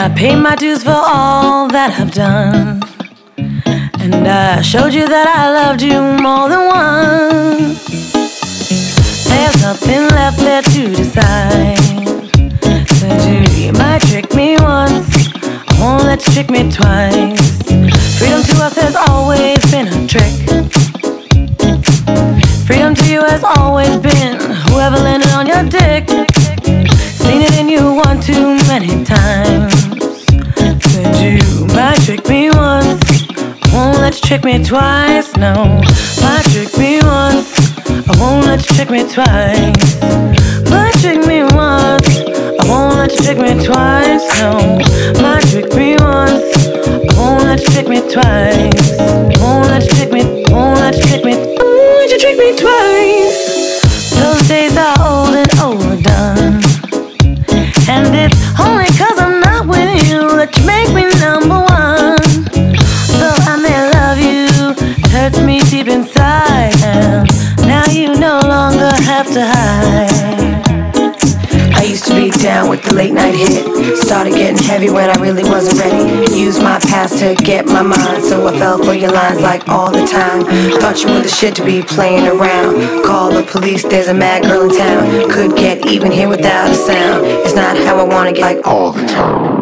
paid my dues for all that I've done. And I showed you that I loved you more than once. There's nothing left there to decide. Said you might trick me once, I won't let you trick me twice. Freedom to us has always been a trick. Freedom to you has always been whoever landed on your dick. Seen it in you one too many times. Said you might trick me once, won't let you trick me twice. No, might trick me once, I won't let you trick me twice. Might trick me once, I won't let you trick me twice. No, might trick me once, I won't let you trick me twice. Won't let you trick me, won't let you trick me, won't let you trick me twice. Those days are old and overdone, and it's only 'cause I'm not with you that you make me number one. Though I may love you, it hurts me deep inside, and now you no longer have to hide. I used to be down with the late night hit. Started getting heavy when I really wasn't ready. Used my past to get my mind, so I fell for your lines like all the time. Thought you were the shit to be playing around. Call the police, there's a mad girl in town. Could get even here without a sound. It's not how I wanna get like all the time.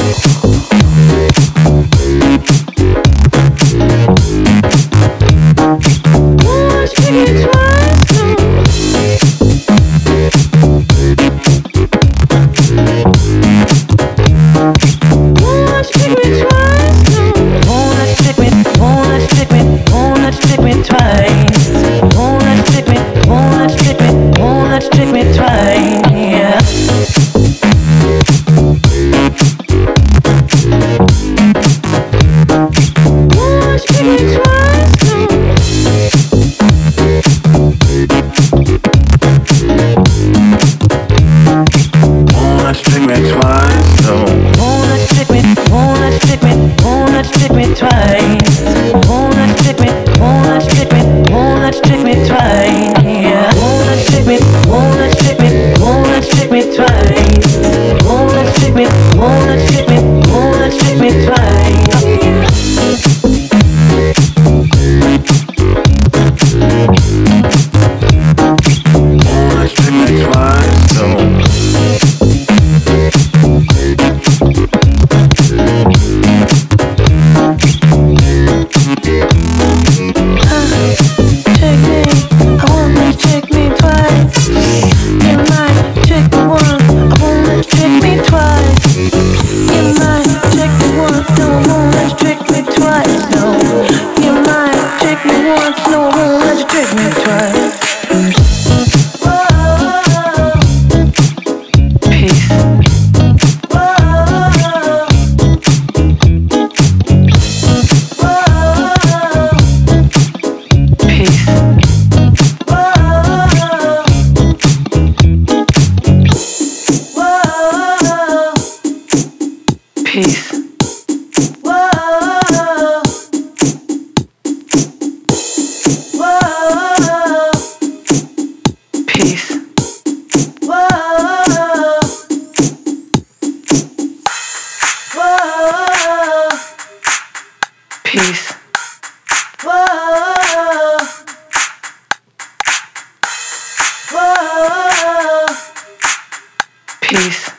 Peace. Peace. Peace. Peace.